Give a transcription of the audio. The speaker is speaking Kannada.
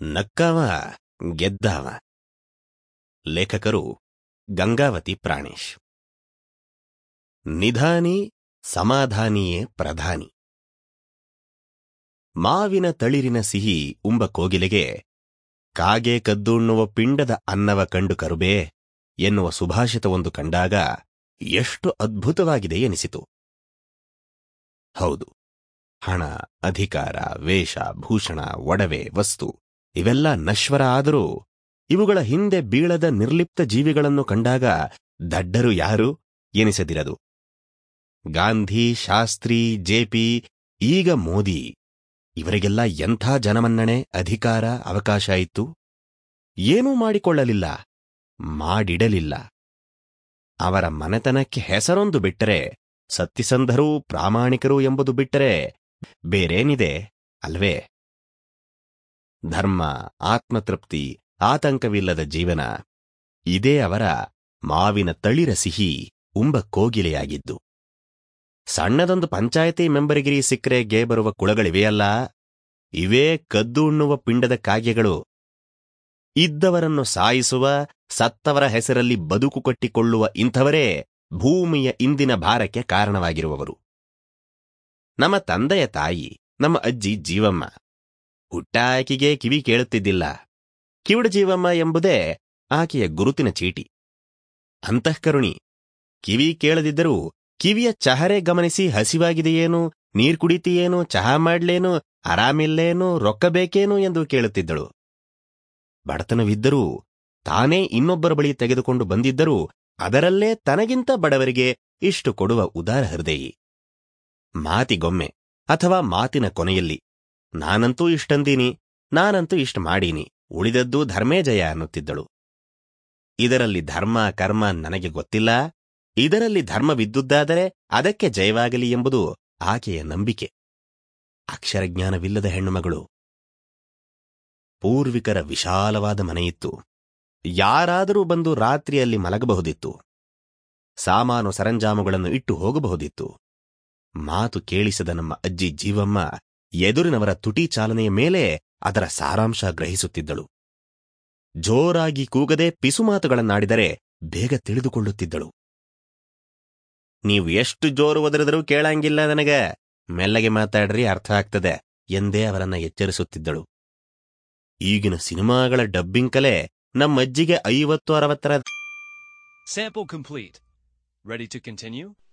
ನಕ್ಕಾವ ಗೆದ್ದಾವ. ಲೇಖಕರು ಗಂಗಾವತಿ ಪ್ರಾಣೇಶ್. ನಿಧಾನಿ ಸಮಾಧಾನಿಯೇ ಪ್ರಧಾನಿ. ಮಾವಿನ ತಳಿರಿನ ಸಿಹಿ ಉಂಬ ಕೋಗಿಲೆಗೆ ಕಾಗೆ ಕದ್ದುಣ್ಣುವ ಪಿಂಡದ ಅನ್ನವ ಕಂಡು ಕರುಬೇ ಎನ್ನುವ ಸುಭಾಷಿತವೊಂದು ಕಂಡಾಗ ಎಷ್ಟು ಅದ್ಭುತವಾಗಿದೆ ಎನಿಸಿತು. ಹೌದು, ಹಣ, ಅಧಿಕಾರ, ವೇಷ, ಭೂಷಣ, ಒಡವೆ, ವಸ್ತು ಇವೆಲ್ಲ ನಶ್ವರ ಆದರೂ ಇವುಗಳ ಹಿಂದೆ ಬೀಳದ ನಿರ್ಲಿಪ್ತ ಜೀವಿಗಳನ್ನು ಕಂಡಾಗ ದಡ್ಡರು ಯಾರು ಎನಿಸದಿರದು. ಗಾಂಧಿ, ಶಾಸ್ತ್ರಿ, ಜೆಪಿ, ಈಗ ಮೋದಿ ಇವರಿಗೆಲ್ಲ ಎಂಥ ಜನಮನ್ನಣೆ, ಅಧಿಕಾರ, ಅವಕಾಶ ಇತ್ತು. ಏನೂ ಮಾಡಿಕೊಳ್ಳಲಿಲ್ಲ, ಮಾಡಿಡಲಿಲ್ಲ. ಅವರ ಮನೆತನಕ್ಕೆ ಹೆಸರೊಂದು ಬಿಟ್ಟರೆ, ಸತ್ಯಸಂಧರೂ ಪ್ರಾಮಾಣಿಕರು ಎಂಬುದು ಬಿಟ್ಟರೆ ಬೇರೇನಿದೆ ಅಲ್ವೇ? ಧರ್ಮ, ಆತ್ಮತೃಪ್ತಿ, ಆತಂಕವಿಲ್ಲದ ಜೀವನ ಇದೇ ಅವರ ಮಾವಿನ ತಳಿರ ಸಿಹಿ ಉಂಬ ಕೋಗಿಲೆಯಾಗಿದ್ದು. ಸಣ್ಣದೊಂದು ಪಂಚಾಯತಿ ಮೆಂಬರಿಗಿರಿ ಸಿಕ್ಕರೆ ಗೆ ಬರುವ ಕುಳಗಳಿವೆಯಲ್ಲ, ಇವೇ ಕದ್ದು ಉಣ್ಣುವ ಪಿಂಡದ ಕಾಗೆಗಳು. ಇದ್ದವರನ್ನು ಸಾಯಿಸುವ, ಸತ್ತವರ ಹೆಸರಲ್ಲಿ ಬದುಕು ಕಟ್ಟಿಕೊಳ್ಳುವ ಇಂಥವರೇ ಭೂಮಿಯ ಇಂದಿನ ಭಾರಕ್ಕೆ ಕಾರಣವಾಗಿರುವವರು. ನಮ್ಮ ತಂದೆಯ ತಾಯಿ, ನಮ್ಮ ಅಜ್ಜಿ ಜೀವಮ್ಮ, ಹುಟ್ಟಾಕಿಗೆ ಕಿವಿ ಕೇಳುತ್ತಿದ್ದಿಲ್ಲ. ಕಿವುಡ ಜೀವಮ್ಮ ಎಂಬುದೇ ಆಕೆಯ ಗುರುತಿನ ಚೀಟಿ. ಅಂತಃಕರುಣಿ, ಕಿವಿ ಕೇಳದಿದ್ದರೂ ಕಿವಿಯ ಚಹರೆ ಗಮನಿಸಿ ಹಸಿವಾಗಿದೆಯೇನು, ನೀರ್ ಕುಡಿತೀಯೇನು, ಚಹಾ ಮಾಡ್ಲೇನು, ಆರಾಮಿಲ್ಲೇನು, ರೊಕ್ಕ ಬೇಕೇನು ಎಂದು ಕೇಳುತ್ತಿದ್ದಳು. ಬಡತನವಿದ್ದರೂ ತಾನೇ ಇನ್ನೊಬ್ಬರ ಬಳಿ ತೆಗೆದುಕೊಂಡು ಬಂದಿದ್ದರೂ ಅದರಲ್ಲೇ ತನಗಿಂತ ಬಡವರಿಗೆ ಇಷ್ಟು ಕೊಡುವ ಉದಾರ ಹೃದಯಿ. ಮಾತಿಗೊಮ್ಮೆ ಅಥವಾ ಮಾತಿನ ಕೊನೆಯಲ್ಲಿ ನಾನಂತೂ ಇಷ್ಟಂದೀನಿ, ನಾನಂತೂ ಇಷ್ಟ ಮಾಡೀನಿ, ಉಳಿದದ್ದು ಧರ್ಮೇ ಜಯ ಅನ್ನುತ್ತಿದ್ದಳು. ಇದರಲ್ಲಿ ಧರ್ಮ ಕರ್ಮ ನನಗೆ ಗೊತ್ತಿಲ್ಲ, ಇದರಲ್ಲಿ ಧರ್ಮವಿದ್ದುದಾದರೆ ಅದಕ್ಕೆ ಜಯವಾಗಲಿ ಎಂಬುದು ಆಕೆಯ ನಂಬಿಕೆ. ಅಕ್ಷರಜ್ಞಾನವಿಲ್ಲದ ಹೆಣ್ಣುಮಗಳು. ಪೂರ್ವಿಕರ ವಿಶಾಲವಾದ ಮನೆಯಿತ್ತು. ಯಾರಾದರೂ ಬಂದು ರಾತ್ರಿಯಲ್ಲಿ ಮಲಗಬಹುದಿತ್ತು. ಸಾಮಾನು ಸರಂಜಾಮುಗಳನ್ನು ಇಟ್ಟು ಹೋಗಬಹುದಿತ್ತು. ಮಾತು ಕೇಳಿಸದ ನಮ್ಮ ಅಜ್ಜಿ ಜೀವಮ್ಮ ಎದುರಿನವರ ತುಟಿ ಚಾಲನೆಯ ಮೇಲೆ ಅದರ ಸಾರಾಂಶ ಗ್ರಹಿಸುತ್ತಿದ್ದಳು. ಜೋರಾಗಿ ಕೂಗದೆ ಪಿಸುಮಾತುಗಳನ್ನಾಡಿದರೆ ಬೇಗ ತಿಳಿದುಕೊಳ್ಳುತ್ತಿದ್ದಳು. ನೀವು ಎಷ್ಟು ಜೋರು ಒದರಿದರೂ ಕೇಳಂಗಿಲ್ಲ ನನಗ, ಮೆಲ್ಲಗೆ ಮಾತಾಡ್ರಿ, ಅರ್ಥ ಆಗ್ತದೆ ಎಂದೇ ಅವರನ್ನ ಎಚ್ಚರಿಸುತ್ತಿದ್ದಳು. ಈಗಿನ ಸಿನಿಮಾಗಳ ಡಬ್ಬಿಂಗ್ ಕಲೆ ನಮ್ಮಜ್ಜಿಗೆ 50-60 Sample complete. Ready to continue?